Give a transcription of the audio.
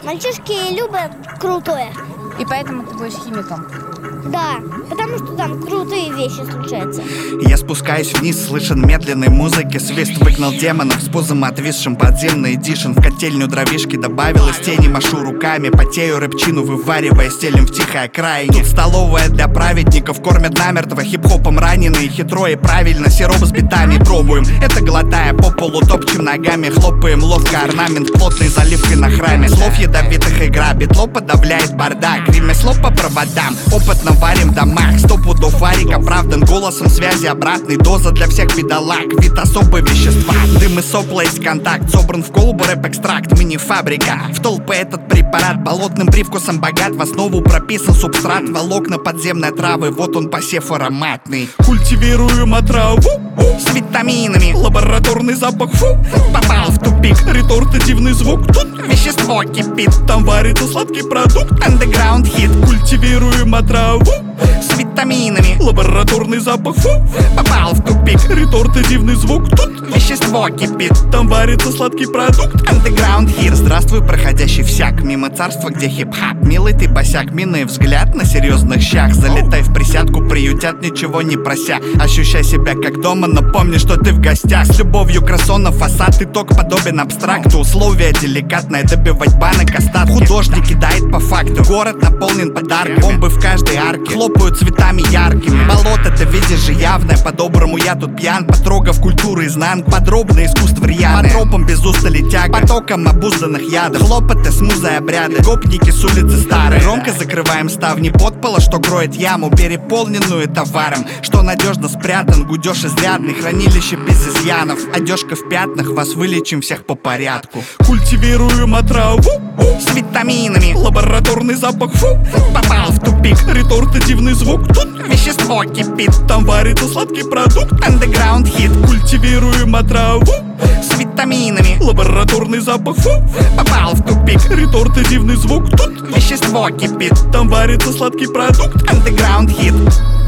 Мальчишки любят крутое. И поэтому ты будешь химиком? Да, потому что там крутые вещи случаются. Я спускаюсь вниз, слышен медленной музыки. Свист выгнал демонов с пузом отвисшим подземный эдишн. В котельню дровишки добавилось тени, машу руками. Потею рыбчину, вываривая стелем в тихой окраине. Тут столовая для праведников, кормят намертво. Хип-хопом раненые, хитро и правильно. Сироп с битами пробуем, это глотая по полу, топчем ногами. Хлопаем ловко, орнамент плотной заливкой на храме. Слов ядовитых игра, битло подавляет бардак. Ремесло по проводам, опытно варим в домах. 100 пудов варик оправдан голосом связи обратной. Доза для всех бедолаг, вид особого вещества. Дым и сопла есть контакт, собран в колбу рэп-экстракт. Мини-фабрика, в толпы этот препарат болотным привкусом богат. В основу прописан субстрат, волокна подземной травы. Вот он посев ароматный. Культивируем отраву с витаминами, лабораторный запах, фу. Попал в тупик, ретортативный звук. Тут вещество кипит, там варится сладкий продукт. Underground хит, культивируем отраву с витаминами, лабораторный запах, фу. Попал в тупик, ретортативный звук. Тут вещество кипит, там варится сладкий продукт. Underground хит. Здравствуй, проходящий всяк, мимо царства, где хип-хап. Милый ты босяк, минный взгляд на серьезных щах. Залетай в присядку, приютят, ничего не прося. Ощущай себя как дома, но помни, что ты в гостях. С любовью красона фасад, итог подобен абстракту. Условия деликатное, добивать банок остатки. Художник кидает по факту, город наполнен подарками. Бомбы в каждой арке, хлопают цветами яркими. Болото ты видишь же явное, по-доброму я тут пьян. Потрогав культуру изнанку, подробно искусство рьяное. По тропам без устали тяга, потоком обузданных ядов. Хлопоты с музой обряды, гопники с улицы старые. Громко закрываем ставни подпола, что кроет яму, переполненную товаром, что надежно спрятан. Гудеж изрядный, хранилище без изъянов. Одежка в пятнах, вас вылечим всех по порядку. Культивируем отраву с витаминами, лабораторный запах, фу. Попал в тупик, ретортативный звук. Тут вещество кипит, там варится сладкий продукт. Underground хит, культивируем отраву с витаминами, лабораторный запах, фу. Попал в тупик, ретортативный звук. Тут вещество кипит, там варится сладкий продукт. Underground хит.